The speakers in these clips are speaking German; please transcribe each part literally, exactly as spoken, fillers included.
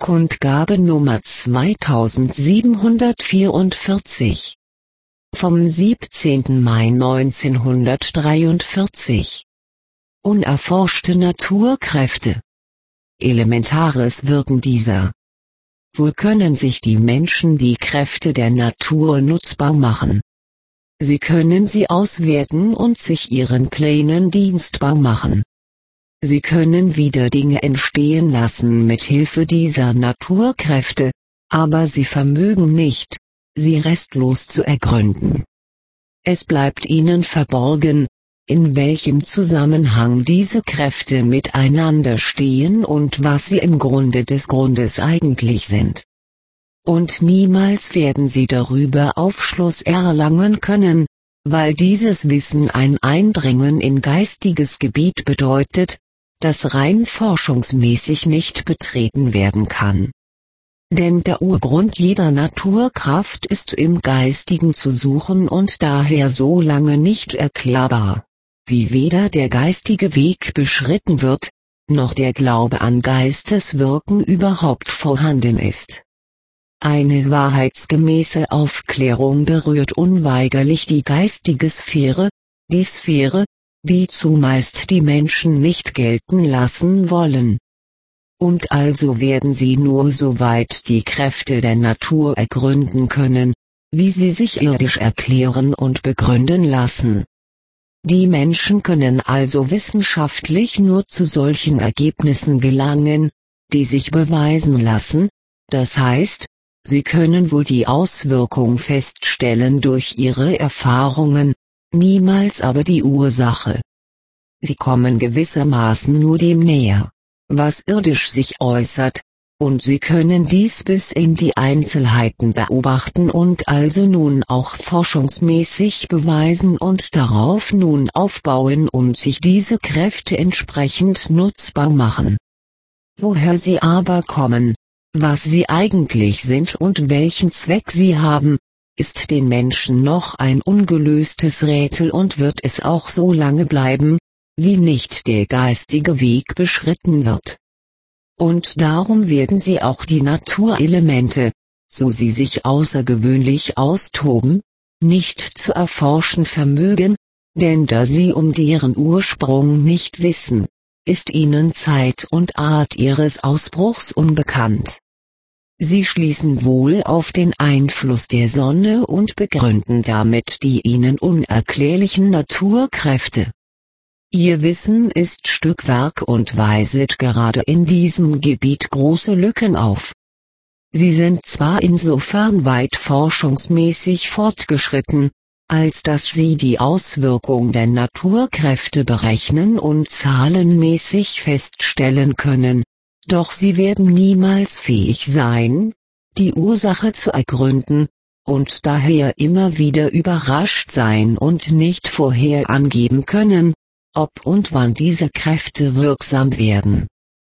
Kundgabe Nummer zweitausendsiebenhundertvierundvierzig. Vom siebzehnten Mai neunzehnhundertdreiundvierzig. Unerforschte Naturkräfte. Elementares Wirken dieser. Wohl können sich die Menschen die Kräfte der Natur nutzbar machen. Sie können sie auswerten und sich ihren Plänen dienstbar machen. Sie können wieder Dinge entstehen lassen mit Hilfe dieser Naturkräfte, aber sie vermögen nicht, sie restlos zu ergründen. Es bleibt ihnen verborgen, in welchem Zusammenhang diese Kräfte miteinander stehen und was sie im Grunde des Grundes eigentlich sind. Und niemals werden sie darüber Aufschluss erlangen können, weil dieses Wissen ein Eindringen in geistiges Gebiet bedeutet, das rein forschungsmäßig nicht betreten werden kann. Denn der Urgrund jeder Naturkraft ist im Geistigen zu suchen und daher so lange nicht erklärbar, wie weder der geistige Weg beschritten wird, noch der Glaube an Geisteswirken überhaupt vorhanden ist. Eine wahrheitsgemäße Aufklärung berührt unweigerlich die geistige Sphäre, die Sphäre, die zumeist die Menschen nicht gelten lassen wollen. Und also werden sie nur so weit die Kräfte der Natur ergründen können, wie sie sich irdisch erklären und begründen lassen. Die Menschen können also wissenschaftlich nur zu solchen Ergebnissen gelangen, die sich beweisen lassen, das heißt, sie können wohl die Auswirkung feststellen durch ihre Erfahrungen, niemals aber die Ursache. Sie kommen gewissermaßen nur dem näher, was irdisch sich äußert, und sie können dies bis in die Einzelheiten beobachten und also nun auch forschungsmäßig beweisen und darauf nun aufbauen und sich diese Kräfte entsprechend nutzbar machen. Woher sie aber kommen, was sie eigentlich sind und welchen Zweck sie haben, ist den Menschen noch ein ungelöstes Rätsel und wird es auch so lange bleiben, wie nicht der geistige Weg beschritten wird. Und darum werden sie auch die Naturelemente, so sie sich außergewöhnlich austoben, nicht zu erforschen vermögen, denn da sie um deren Ursprung nicht wissen, ist ihnen Zeit und Art ihres Ausbruchs unbekannt. Sie schließen wohl auf den Einfluss der Sonne und begründen damit die ihnen unerklärlichen Naturkräfte. Ihr Wissen ist Stückwerk und weiset gerade in diesem Gebiet große Lücken auf. Sie sind zwar insofern weit forschungsmäßig fortgeschritten, als dass sie die Auswirkung der Naturkräfte berechnen und zahlenmäßig feststellen können, doch sie werden niemals fähig sein, die Ursache zu ergründen, und daher immer wieder überrascht sein und nicht vorher angeben können, ob und wann diese Kräfte wirksam werden.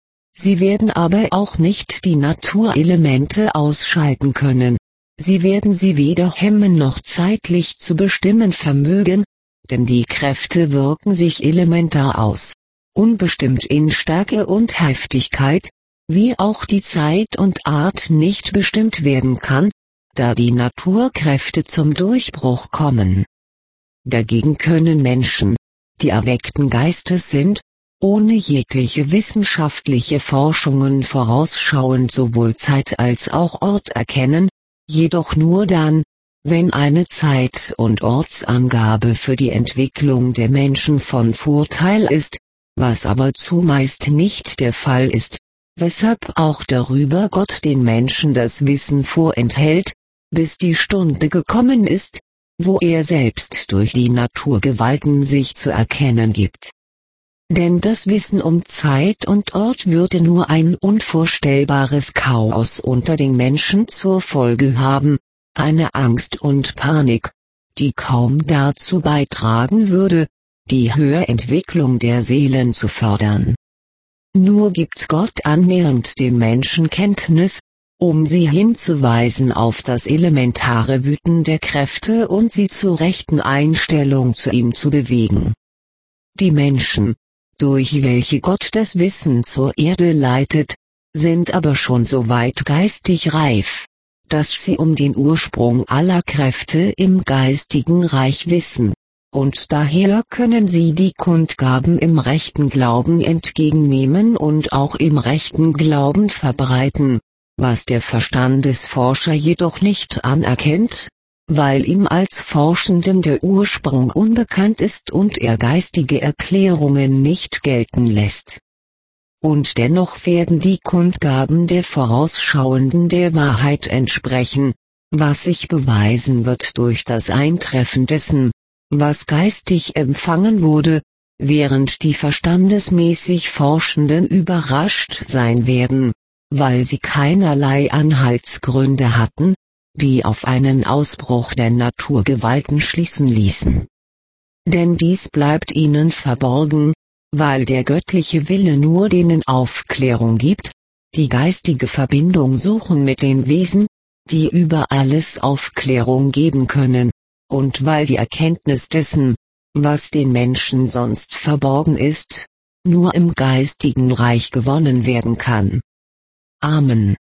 Sie werden aber auch nicht die Naturelemente ausschalten können, sie werden sie weder hemmen noch zeitlich zu bestimmen vermögen, denn die Kräfte wirken sich elementar aus, unbestimmt in Stärke und Heftigkeit, wie auch die Zeit und Art nicht bestimmt werden kann, da die Naturkräfte zum Durchbruch kommen. Dagegen können Menschen, die erweckten Geistes sind, ohne jegliche wissenschaftliche Forschungen vorausschauend sowohl Zeit als auch Ort erkennen, jedoch nur dann, wenn eine Zeit- und Ortsangabe für die Entwicklung der Menschen von Vorteil ist, was aber zumeist nicht der Fall ist, weshalb auch darüber Gott den Menschen das Wissen vorenthält, bis die Stunde gekommen ist, wo er selbst durch die Naturgewalten sich zu erkennen gibt. Denn das Wissen um Zeit und Ort würde nur ein unvorstellbares Chaos unter den Menschen zur Folge haben, eine Angst und Panik, die kaum dazu beitragen würde, die Höherentwicklung der Seelen zu fördern. Nur gibt Gott annähernd dem Menschen Kenntnis, um sie hinzuweisen auf das elementare Wüten der Kräfte und sie zur rechten Einstellung zu ihm zu bewegen. Die Menschen, durch welche Gott das Wissen zur Erde leitet, sind aber schon so weit geistig reif, dass sie um den Ursprung aller Kräfte im geistigen Reich wissen. Und daher können sie die Kundgaben im rechten Glauben entgegennehmen und auch im rechten Glauben verbreiten, was der Verstandesforscher jedoch nicht anerkennt, weil ihm als Forschendem der Ursprung unbekannt ist und er geistige Erklärungen nicht gelten lässt. Und dennoch werden die Kundgaben der Vorausschauenden der Wahrheit entsprechen, was sich beweisen wird durch das Eintreffen dessen, was geistig empfangen wurde, während die verstandesmäßig Forschenden überrascht sein werden, weil sie keinerlei Anhaltsgründe hatten, die auf einen Ausbruch der Naturgewalten schließen ließen. Denn dies bleibt ihnen verborgen, weil der göttliche Wille nur denen Aufklärung gibt, die geistige Verbindung suchen mit den Wesen, die über alles Aufklärung geben können, und weil die Erkenntnis dessen, was den Menschen sonst verborgen ist, nur im geistigen Reich gewonnen werden kann. Amen.